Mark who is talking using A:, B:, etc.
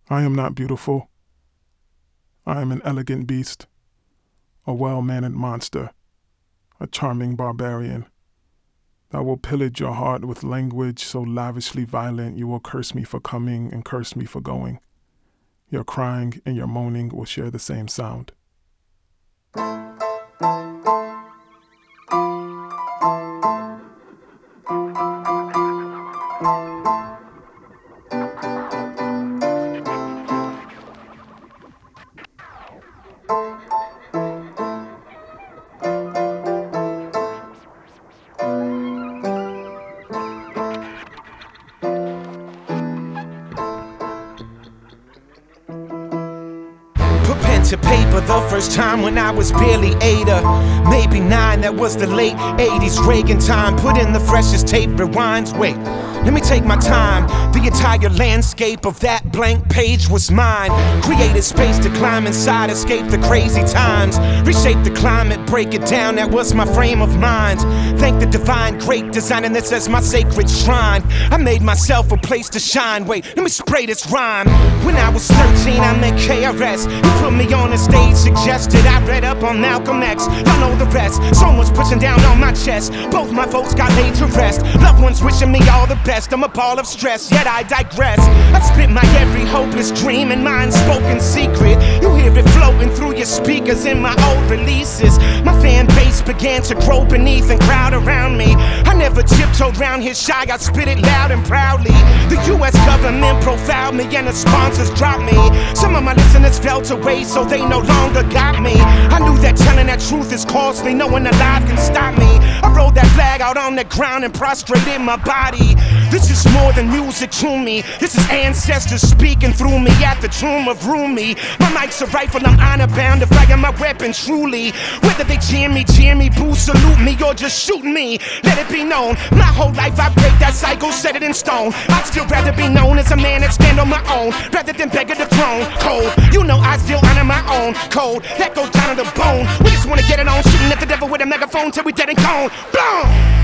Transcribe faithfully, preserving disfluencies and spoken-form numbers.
A: I am not beautiful. I am an elegant beast, a well-mannered monster, a charming barbarian. I will pillage your heart with language so lavishly violent you will curse me for coming and curse me for going. Your crying and your moaning will share the same sound.
B: Put pen to paper the first time when I was barely eight or maybe nine. That was the late eighties Reagan time. Put in the freshest tape rewinds. Wait, let me take my time. The entire landscape of that blank page was mine. Created space to climb inside, escape the crazy times. Reshape the climate, break it down, that was my frame of mind. Thank the divine, great designing this as my sacred shrine. I made myself a place to shine. Wait, let me spray this rhyme. When I was thirteen, I met K R S. He put me on the stage, suggested I read up on Malcolm X. Y'all know the rest. Someone's pushing down on my chest. Both my folks got laid to rest. Loved ones wishing me all the best. I'm a ball of stress, yet I digress. I spit my every hopeless dream and mind spoken secret. You hear it floating through your speakers in my old releases. My fan base began to grow beneath and crowd around me. I never tiptoed round here shy, I spit it loud and proudly. The U S government profiled me and the sponsors dropped me. Some of my listeners felt away, so they no longer got me. I knew that telling that truth is costly, no one alive can stop me. I rolled that flag out on the ground and prostrated my body. This is more than music to me. This is ancestors speaking through me at the tomb of Rumi. My mic's a rifle, I'm honor bound to fire my weapon truly. Whether they cheer me, cheer me, boo, salute me, or just shoot me, let it be known. My whole life I break that cycle, set it in stone. I'd still rather be known as a man that stand on my own, rather than beg at the throne. Cold, you know I still honor my own code. That goes down to the bone. We just wanna get it on, shooting at the devil with a megaphone till we dead and gone. Boom!